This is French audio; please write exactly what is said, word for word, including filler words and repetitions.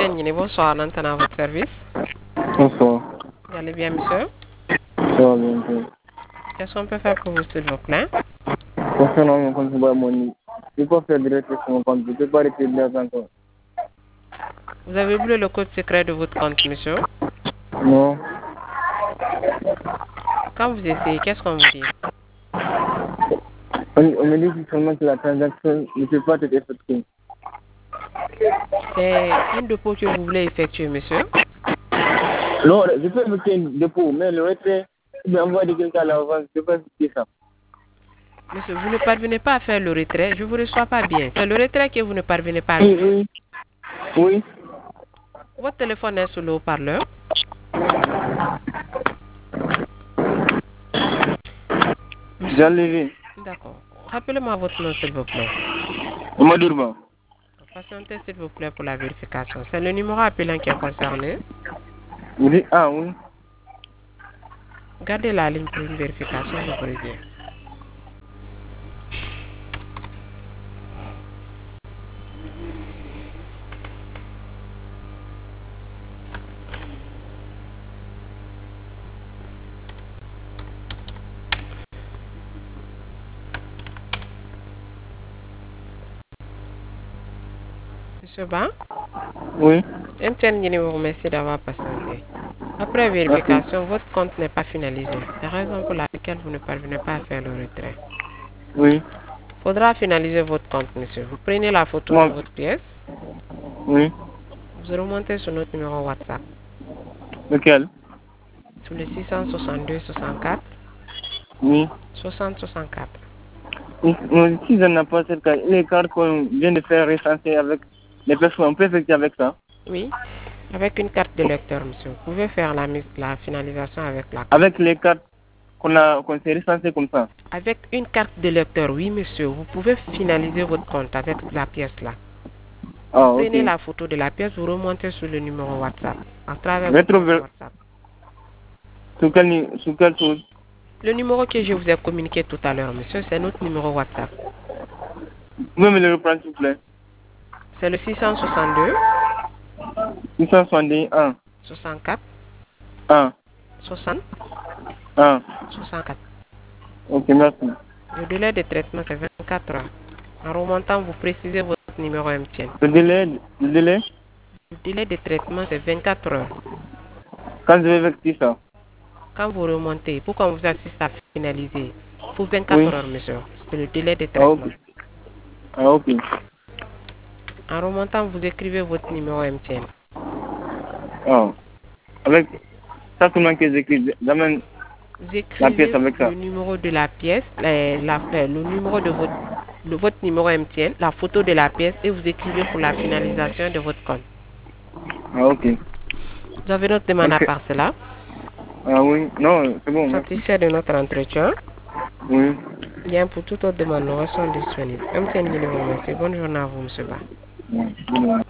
M T N, bonsoir, Nantan à votre service. Bonsoir. Vous allez bien, monsieur? Ça va bien, monsieur. Qu'est-ce qu'on peut faire pour vous, s'il vous plaît? Concernant mon compte mobile money, je peux faire direct sur mon compte. Je ne peux pas retirer de encore. Vous avez oublié le code secret de votre compte, monsieur? Non. Quand vous essayez, qu'est-ce qu'on vous dit? On, on me dit seulement que la transaction ne peut pas être effectuée. C'est un dépôt que vous voulez effectuer, monsieur? Non, je peux effectuer un dépôt, mais le retrait, je vais envoyer quelqu'un à l'avance, je peux pas effectuer ça. Monsieur, vous ne parvenez pas à faire le retrait, je ne vous reçois pas bien. C'est le retrait que vous ne parvenez pas à Oui, faire. oui. Oui. Votre téléphone est sur le haut-parleur. J'ai enlevé. D'accord. Rappelez-moi votre nom, s'il vous plaît. Omadurba. Patientez, s'il vous plaît, pour la vérification. C'est le numéro appelant qui est concerné. Oui. Ah, oui. Gardez la ligne pour une vérification, je vous reviens. Monsieur Ba? Oui. M T N Guinée vous remercie d'avoir patienté. Après vérification, Merci. votre compte n'est pas finalisé. C'est la raison pour laquelle vous ne parvenez pas à faire le retrait. Oui. Il faudra finaliser votre compte, monsieur. Vous prenez la photo de Moi. votre pièce. Oui. Vous remontez sur notre numéro WhatsApp. Lequel? Sur le six cent soixante-deux soixante-quatre Oui. soixante soixante-quatre. Si je n'ai pas cette carte, les cartes qu'on vient de faire recenser avec les personnes, on peut effectuer avec ça? Oui, avec une carte de lecteur, monsieur. Vous pouvez faire la, mise, la finalisation avec la carte. Avec les cartes qu'on a qu'on s'est recensées comme ça? Avec une carte de lecteur, oui, monsieur. Vous pouvez finaliser votre compte avec la pièce là. Ah, Vous prenez ok. la photo de la pièce, vous remontez sur le numéro WhatsApp. À travers votre Retrouver compte WhatsApp. sur quelle, sur quelle chose? Le numéro que je vous ai communiqué tout à l'heure, monsieur, c'est notre numéro WhatsApp. Vous pouvez me le reprendre, s'il vous plaît? C'est le six cent soixante-deux six cent soixante et un. soixante-quatre un. soixante un. soixante-quatre. Ok, merci. Le délai de traitement, c'est vingt-quatre heures. En remontant, vous précisez votre numéro M T N. Le délai, le délai? Le délai de traitement, c'est vingt-quatre heures. Quand je vais effectuer ça? Quand vous remontez, pour qu'on vous assiste à finaliser, il faut vingt-quatre Oui. heures, monsieur. C'est le délai de Ah, ok. traitement. Ah, ok. En remontant, vous écrivez votre numéro M T N. Ah. Avec ça seulement que j'écris, j'amène Vous la pièce écrivez avec ça. le numéro de la pièce, la- la- la- le numéro de votre, de votre numéro M T N, la photo de la pièce et vous écrivez pour la finalisation de votre compte. Ah, ok. Vous avez notre demande à Ok. part cela. Ah oui, non, c'est bon, merci. Satisfait de notre entretien. Oui. Bien, pour toute autre demande, nous restons disponibles. M T N Guinée vous remercie. Bonne journée à vous, monsieur Ba. Oui.